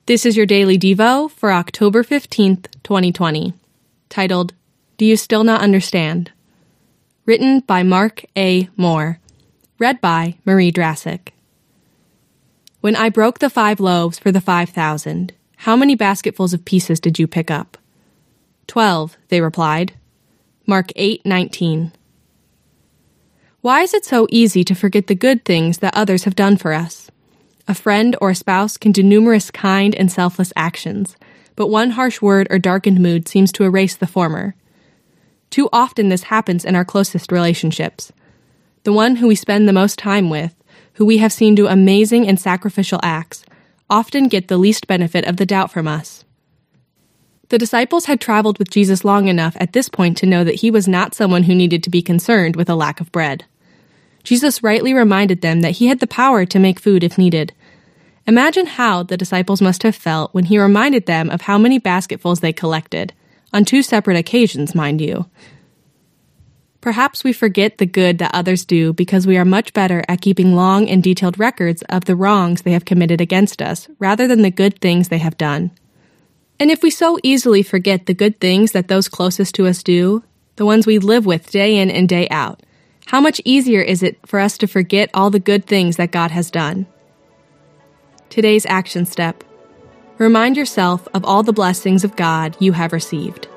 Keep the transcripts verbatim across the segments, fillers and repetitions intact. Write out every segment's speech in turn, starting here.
This is your Daily Devo for October fifteenth, twenty twenty, titled, Do You Still Not Understand? Written by Mark A. Moore. Read by Marie Drassic. When I broke the five loaves for the five thousand, how many basketfuls of pieces did you pick up? Twelve, they replied. Mark eight nineteen. Why is it so easy to forget the good things that others have done for us? A friend or a spouse can do numerous kind and selfless actions, but one harsh word or darkened mood seems to erase the former. Too often this happens in our closest relationships. The one who we spend the most time with, who we have seen do amazing and sacrificial acts, often get the least benefit of the doubt from us. The disciples had traveled with Jesus long enough at this point to know that he was not someone who needed to be concerned with a lack of bread. Jesus rightly reminded them that he had the power to make food if needed. Imagine how the disciples must have felt when he reminded them of how many basketfuls they collected, on two separate occasions, mind you. Perhaps we forget the good that others do because we are much better at keeping long and detailed records of the wrongs they have committed against us, rather than the good things they have done. And if we so easily forget the good things that those closest to us do, the ones we live with day in and day out, how much easier is it for us to forget all the good things that God has done? Today's action step. Remind yourself of all the blessings of God you have received.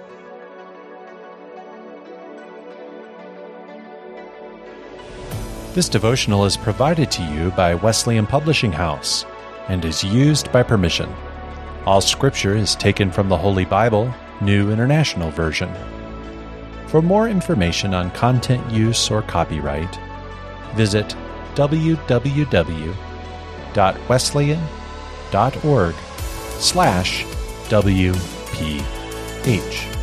This devotional is provided to you by Wesleyan Publishing House and is used by permission. All scripture is taken from the Holy Bible, New International Version. For more information on content use or copyright, visit w w w dot wesleyan dot org slash W P H.